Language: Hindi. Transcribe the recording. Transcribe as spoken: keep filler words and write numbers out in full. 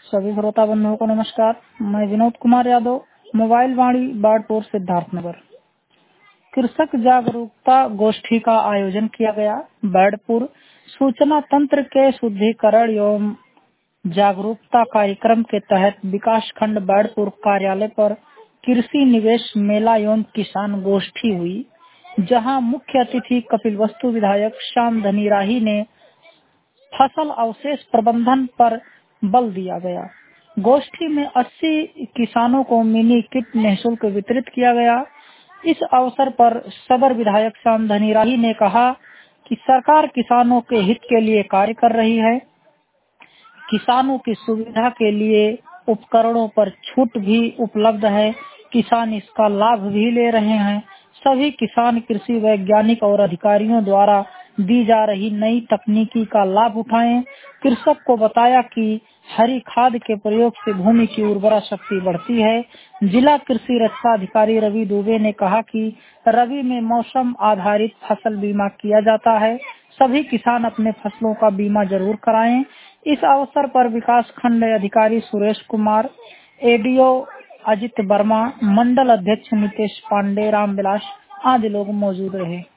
सभी श्रोता बंधुओं को नमस्कार। मैं विनोद कुमार यादव, मोबाइल वाणी बाड़पुर सिद्धार्थनगर। कृषक जागरूकता गोष्ठी का आयोजन किया गया। बाड़पुर सूचना तंत्र के शुद्धिकरण एवं जागरूकता कार्यक्रम के तहत विकास खंड बाड़पुर कार्यालय पर कृषि निवेश मेला एवं किसान गोष्ठी हुई, जहां मुख्य अतिथि कपिलवस्तु विधायक श्याम धनी राही ने फसल अवशेष प्रबंधन पर बल दिया गया। गोष्ठी में अस्सी किसानों को मिनी किट निःशुल्क वितरित किया गया। इस अवसर पर सदर विधायक श्याम धनी राही ने कहा कि सरकार किसानों के हित के लिए कार्य कर रही है। किसानों की सुविधा के लिए उपकरणों पर छूट भी उपलब्ध है। किसान इसका लाभ भी ले रहे हैं। सभी किसान कृषि वैज्ञानिक और अधिकारियों द्वारा दी जा रही नई तकनीकी का लाभ उठाएं। कृषक को बताया कि हरी खाद के प्रयोग से भूमि की उर्वरा शक्ति बढ़ती है। जिला कृषि रक्षा अधिकारी रवि दुबे ने कहा कि रबी में मौसम आधारित फसल बीमा किया जाता है। सभी किसान अपने फसलों का बीमा जरूर कराएं। इस अवसर पर विकास खंड अधिकारी सुरेश कुमार, एडीओ अजित वर्मा, मंडल अध्यक्ष नितेश पांडे, रामविलास आदि लोग मौजूद रहे।